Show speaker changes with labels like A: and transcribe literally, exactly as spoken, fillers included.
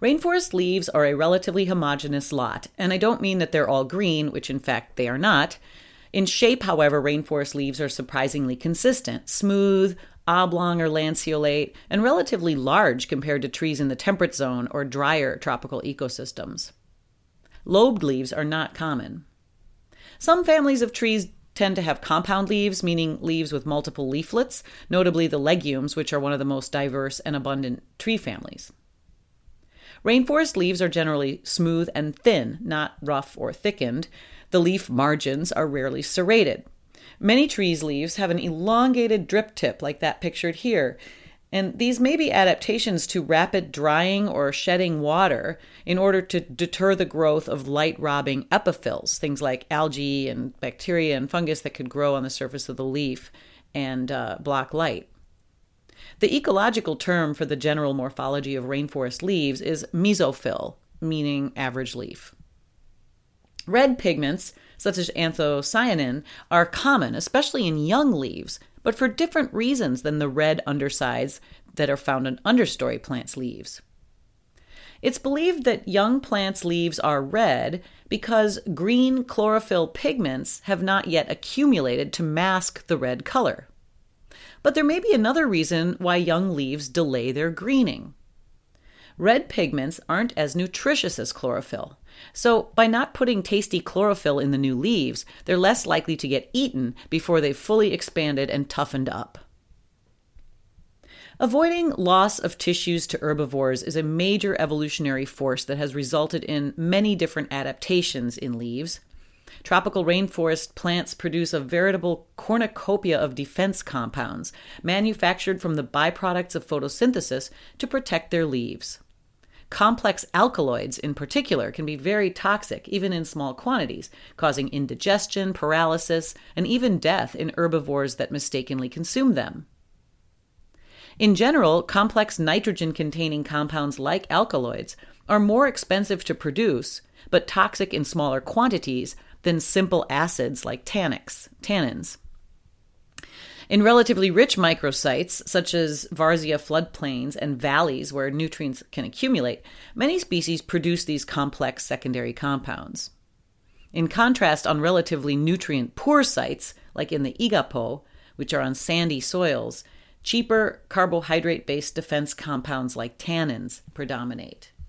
A: Rainforest leaves are a relatively homogeneous lot, and I don't mean that they're all green, which in fact they are not. In shape, however, rainforest leaves are surprisingly consistent, smooth, oblong or lanceolate, and relatively large compared to trees in the temperate zone or drier tropical ecosystems. Lobed leaves are not common. Some families of trees tend to have compound leaves, meaning leaves with multiple leaflets, notably the legumes, which are one of the most diverse and abundant tree families. Rainforest leaves are generally smooth and thin, not rough or thickened. The leaf margins are rarely serrated. Many trees' leaves have an elongated drip tip like that pictured here, and these may be adaptations to rapid drying or shedding water in order to deter the growth of light-robbing epiphils, things like algae and bacteria and fungus that could grow on the surface of the leaf and uh, block light. The ecological term for the general morphology of rainforest leaves is mesophyll, meaning average leaf. Red pigments, such as anthocyanin, are common, especially in young leaves, but for different reasons than the red undersides that are found in understory plants' leaves. It's believed that young plants' leaves are red because green chlorophyll pigments have not yet accumulated to mask the red color. But there may be another reason why young leaves delay their greening. Red pigments aren't as nutritious as chlorophyll, so by not putting tasty chlorophyll in the new leaves, they're less likely to get eaten before they've fully expanded and toughened up. Avoiding loss of tissues to herbivores is a major evolutionary force that has resulted in many different adaptations in leaves. Tropical rainforest plants produce a veritable cornucopia of defense compounds manufactured from the byproducts of photosynthesis to protect their leaves. Complex alkaloids, in particular, can be very toxic, even in small quantities, causing indigestion, paralysis, and even death in herbivores that mistakenly consume them. In general, complex nitrogen-containing compounds like alkaloids are more expensive to produce, but toxic in smaller quantities than simple acids like tannics, tannins. In relatively rich microsites, such as Varzea floodplains and valleys where nutrients can accumulate, many species produce these complex secondary compounds. In contrast, on relatively nutrient-poor sites, like in the Igapo, which are on sandy soils, cheaper carbohydrate-based defense compounds like tannins predominate.